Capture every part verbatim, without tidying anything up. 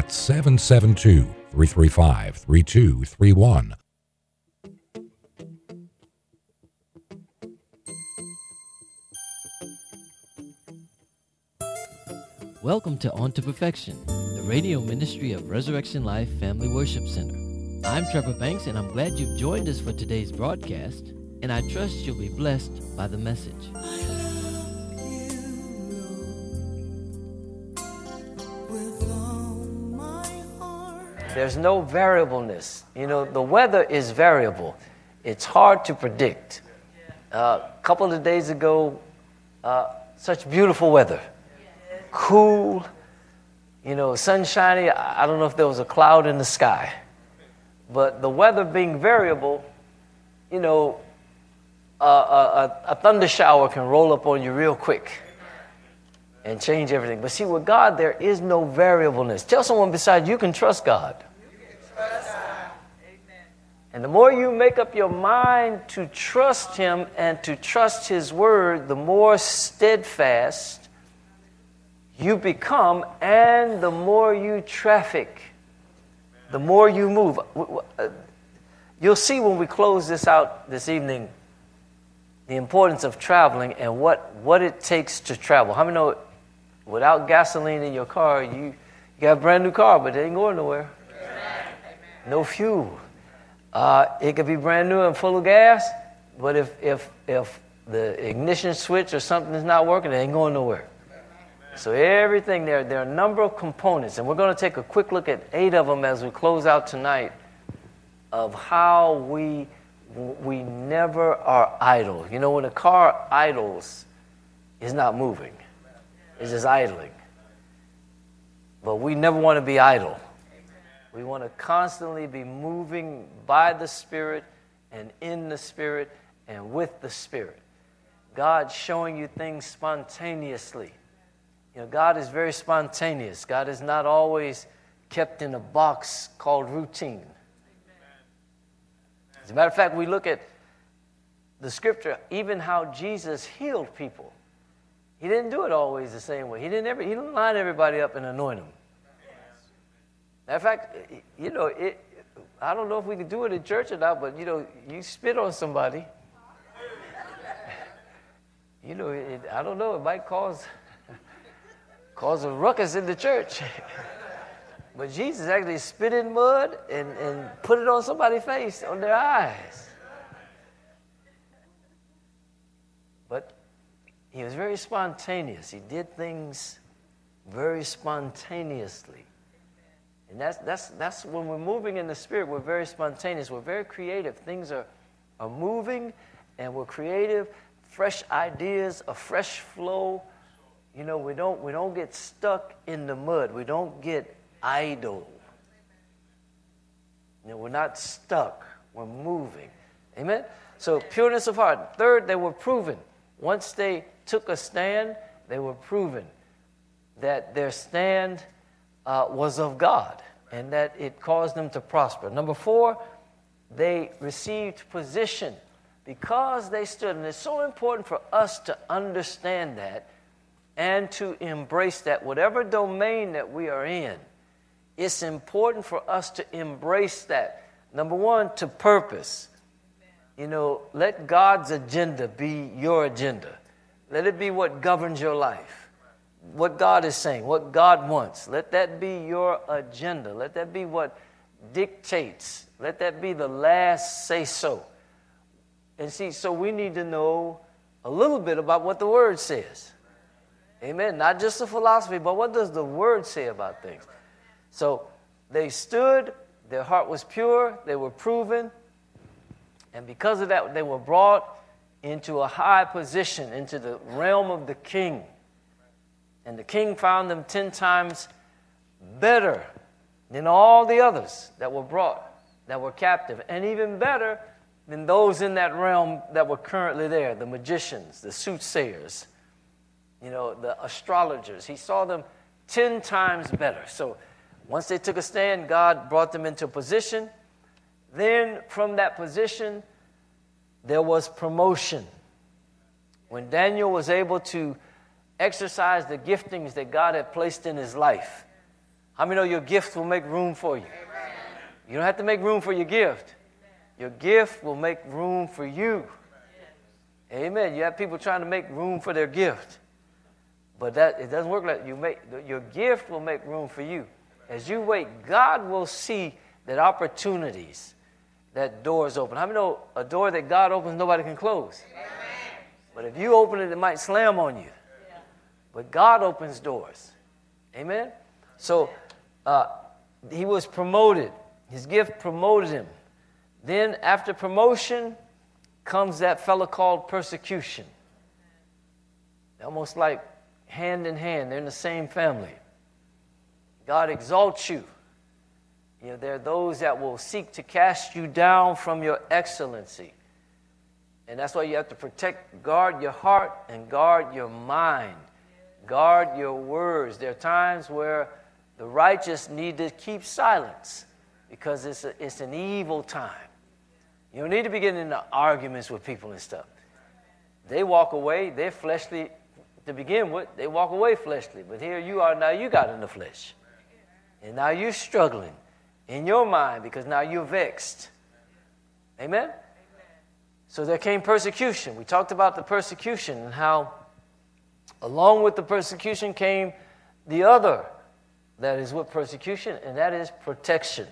at seven seven two, three three five, three two three one. Welcome to On to Perfection, the radio ministry of Resurrection Life Family Worship Center. I'm Trevor Banks, and I'm glad you've joined us for today's broadcast, and I trust you'll be blessed by the message. There's no variableness. You know, the weather is variable. It's hard to predict. Uh, a couple of days ago, uh, such beautiful weather. Cool, you know, sunshiny. I don't know if there was a cloud in the sky. But the weather being variable, you know, a, a, a thunder shower can roll up on you real quick and change everything. But see, with God, there is no variableness. Tell someone beside you, you can trust God. And the more you make up your mind to trust Him and to trust His Word, the more steadfast you become, and the more you traffic, the more you move. You'll see when we close this out this evening the importance of traveling and what, what it takes to travel. How many know without gasoline in your car, you, you got a brand new car, but it ain't going nowhere. No fuel. Uh, it could be brand new and full of gas, but if, if, if the ignition switch or something is not working, it ain't going nowhere. So everything there, there are a number of components, and we're going to take a quick look at eight of them as we close out tonight, of how we we never are idle. You know, when a car idles, it's not moving. It's just idling. But we never want to be idle. We want to constantly be moving by the Spirit and in the Spirit and with the Spirit. God showing you things spontaneously. You know, God is very spontaneous. God is not always kept in a box called routine. As a matter of fact, we look at the scripture, even how Jesus healed people. He didn't do it always the same way. He didn't ever, he didn't line everybody up and anoint them. Matter of fact, you know, it, I don't know if we can do it in church or not, but, you know, you spit on somebody. You know, it, I don't know, it might cause... cause a ruckus in the church. But Jesus actually spit in mud and, and put it on somebody's face, on their eyes. But he was very spontaneous. He did things very spontaneously. And that's that's that's when we're moving in the Spirit, we're very spontaneous. We're very creative. Things are, are moving and we're creative. Fresh ideas, a fresh flow. You know, we don't we don't get stuck in the mud. We don't get idle. You know, we're not stuck. We're moving. Amen? So pureness of heart. Third, they were proven. Once they took a stand, they were proven that their stand uh, was of God and that it caused them to prosper. Number four, they received position because they stood. And it's so important for us to understand that and to embrace that. Whatever domain that we are in, it's important for us to embrace that. Number one, to purpose. You know, let God's agenda be your agenda. Let it be what governs your life. What God is saying, what God wants. Let that be your agenda. Let that be what dictates. Let that be the last say so. And see, so we need to know a little bit about what the Word says. Amen. Not just a philosophy, but what does the Word say about things? So they stood, their heart was pure, they were proven, and because of that, they were brought into a high position, into the realm of the king. And the king found them ten times better than all the others that were brought, that were captive, and even better than those in that realm that were currently there, the magicians, the soothsayers, you know, the astrologers. He saw them ten times better. So once they took a stand, God brought them into a position. Then from that position, there was promotion. When Daniel was able to exercise the giftings that God had placed in his life. How many know your gift will make room for you? You don't have to make room for your gift. Your gift will make room for you. Amen. You have people trying to make room for their gift. But that it doesn't work like you make your gift will make room for you. As you wait, God will see that opportunities, that doors open. How many know a door that God opens, nobody can close? Amen. But if you open it, it might slam on you. Yeah. But God opens doors. Amen? So uh, he was promoted. His gift promoted him. Then after promotion comes that fellow called persecution. Almost like hand in hand. They're in the same family. God exalts you. You know, there are those that will seek to cast you down from your excellency. And that's why you have to protect, guard your heart and guard your mind. Guard your words. There are times where the righteous need to keep silence because it's, a, it's an evil time. You don't need to be getting into arguments with people and stuff. They walk away, they're fleshly to begin with. They walk away fleshly. But here you are, now you got in the flesh. And now you're struggling in your mind because now you're vexed. Amen? Amen? So there came persecution. We talked about the persecution and how along with the persecution came the other that is with persecution, and that is protection.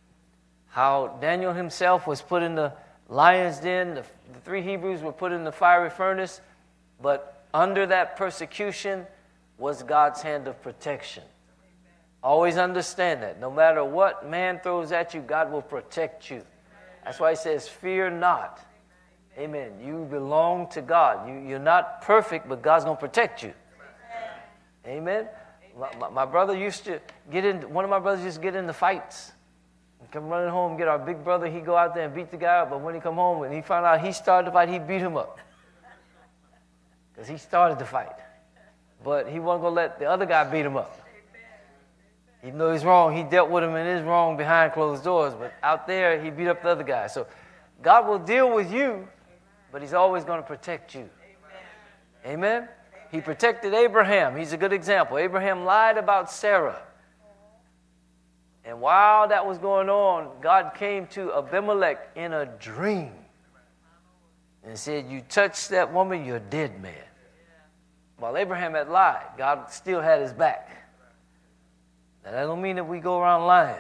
How Daniel himself was put in the lion's den, the, the three Hebrews were put in the fiery furnace, but under that persecution was God's hand of protection. Always understand that. No matter what man throws at you, God will protect you. That's why he says, fear not. Amen. You belong to God. You, you're not perfect, but God's going to protect you. Amen. My, my, my brother used to get in, one of my brothers used to get into fights. He'd come running home, get our big brother, he'd go out there and beat the guy up, but when he come home and he found out he started the fight, he'd beat him up. Because he started the fight. But he wasn't going to let the other guy beat him up. Even though he's wrong, he dealt with him and is wrong behind closed doors. But out there, he beat up the other guy. So God will deal with you, but he's always going to protect you. Amen? Amen? He protected Abraham. He's a good example. Abraham lied about Sarah. And while that was going on, God came to Abimelech in a dream and said, you touch that woman, you're a dead man. While Abraham had lied, God still had his back. Now, that don't mean that we go around lying.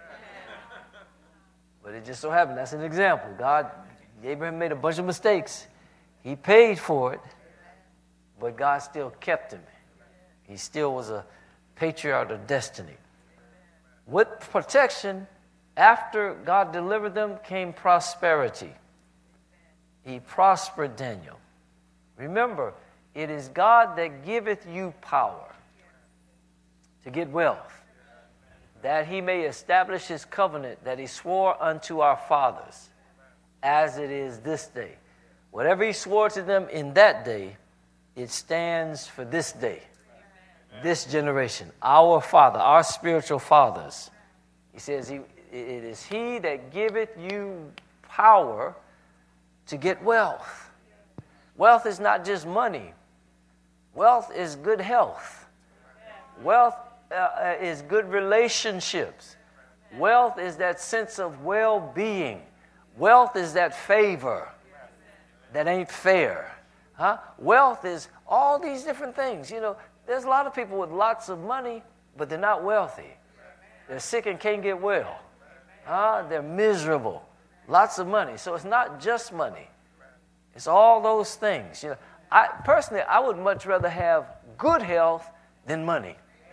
But it just so happened, that's an example. God, Abraham made a bunch of mistakes. He paid for it, but God still kept him. He still was a patriarch of destiny. With protection, after God delivered them, came prosperity. He prospered Daniel. Remember, it is God that giveth you power to get wealth, that he may establish his covenant that he swore unto our fathers, as it is this day. Whatever he swore to them in that day, it stands for this day, this generation, our Father, our spiritual fathers. He says, he, it is he that giveth you power to get wealth. Wealth is not just money. Wealth is good health. Wealth uh, is good relationships. Wealth is that sense of well-being. Wealth is that favor that ain't fair. Huh? Wealth is all these different things. You know, there's a lot of people with lots of money, but they're not wealthy. They're sick and can't get well. Huh? They're miserable. Lots of money. So it's not just money. It's all those things. You know, I personally, I would much rather have good health than money.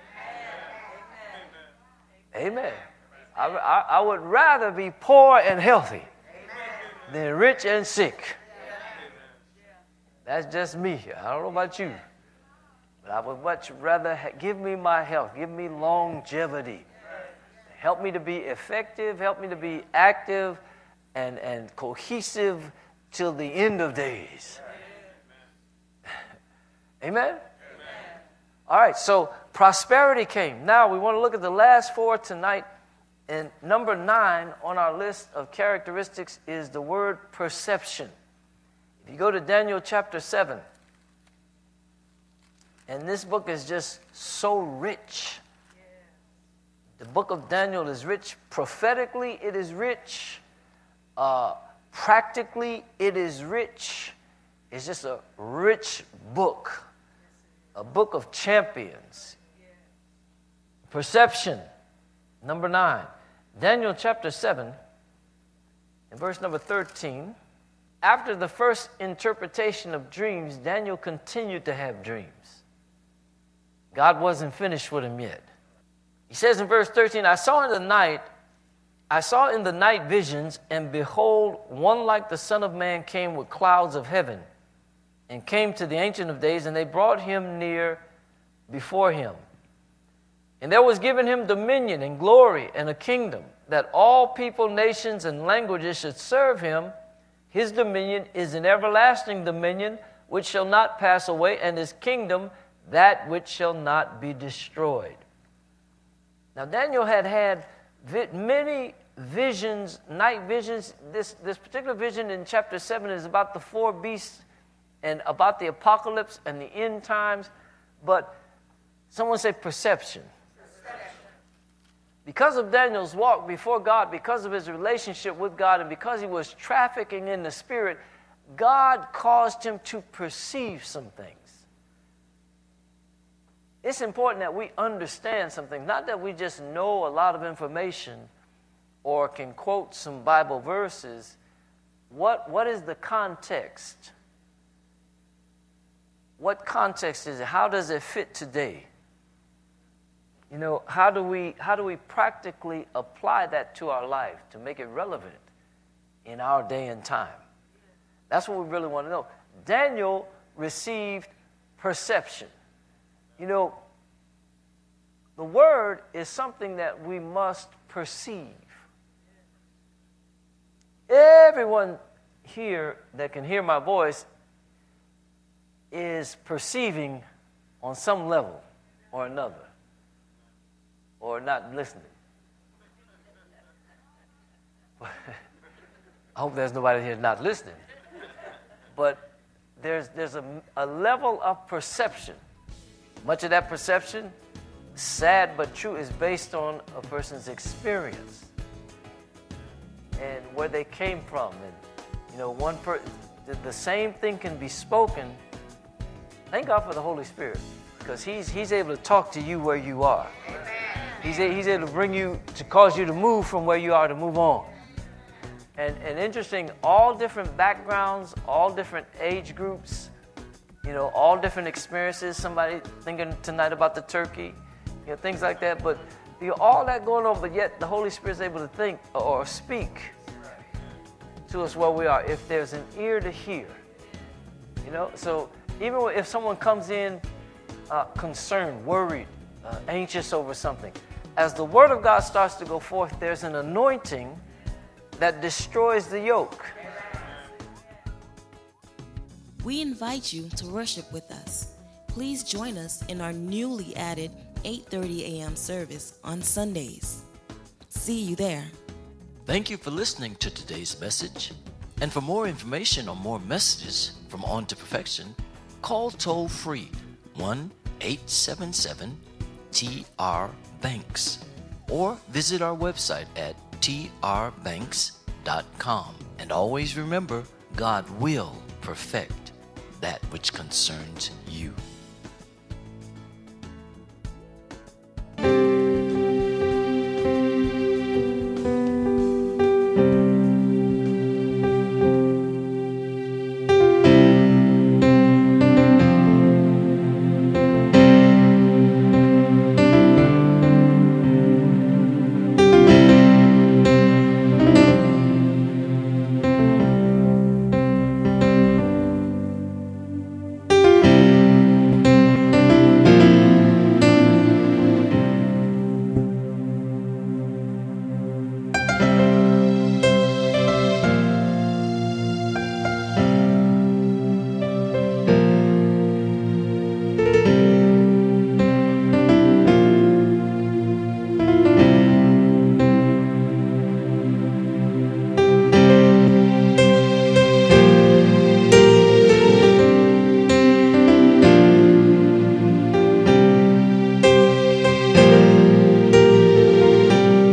Amen. Amen. I, I, I would rather be poor and healthy than rich and sick. That's just me. I don't know about you. But I would much rather ha- give me my health, give me longevity. Help me to be effective, help me to be active and, and cohesive till the end of days. Amen? Amen? All right, so prosperity came. Now we want to look at the last four tonight. And number nine on our list of characteristics is the word perception. If you go to Daniel chapter seven, and this book is just so rich. The book of Daniel is rich prophetically, it is rich. Uh, practically, it is rich. It's just a rich book, a book of champions. Perception, number nine. Daniel chapter seven, in verse number thirteen. After the first interpretation of dreams, Daniel continued to have dreams. God wasn't finished with him yet. He says in verse thirteen, I saw in the night, I saw in the night visions, and behold, one like the Son of Man came with clouds of heaven, and came to the Ancient of Days, and they brought him near before him. And there was given him dominion and glory and a kingdom, that all people, nations, and languages should serve him. His dominion is an everlasting dominion, which shall not pass away, and his kingdom that which shall not be destroyed. Now, Daniel had had vi- many visions, night visions. This, this particular vision in chapter seven is about the four beasts and about the apocalypse and the end times. But someone say perception. Perception. Because of Daniel's walk before God, because of his relationship with God, and because he was trafficking in the Spirit, God caused him to perceive some things. It's important that we understand something, not that we just know a lot of information or can quote some Bible verses. What, what is the context? What context is it? How does it fit today? You know, how do we, how do we practically apply that to our life to make it relevant in our day and time? That's what we really want to know. Daniel received perception. You know, the word is something that we must perceive. Everyone here that can hear my voice is perceiving on some level or another, or not listening. I hope there's nobody here not listening. But there's, there's a, a level of perception. Much of that perception, sad but true, is based on a person's experience and where they came from. And, you know, one per, the, the same thing can be spoken. Thank God for the Holy Spirit, because he's, he's able to talk to you where you are. He's, a, he's able to bring you, to cause you to move from where you are to move on. And, and interesting, all different backgrounds, all different age groups, you know, all different experiences. Somebody thinking tonight about the turkey, you know, things like that. But you know, all that going on, but yet the Holy Spirit's able to think or speak to us where we are, if there's an ear to hear. You know, so even if someone comes in uh, concerned, worried, uh, anxious over something, as the Word of God starts to go forth, there's an anointing that destroys the yoke. We invite you to worship with us. Please join us in our newly added eight thirty a.m. service on Sundays. See you there. Thank you for listening to today's message. And for more information or more messages from On to Perfection, call toll free one eight seven seven T R Banks or visit our website at T R banks dot com. And always remember, God will perfect that which concerns you.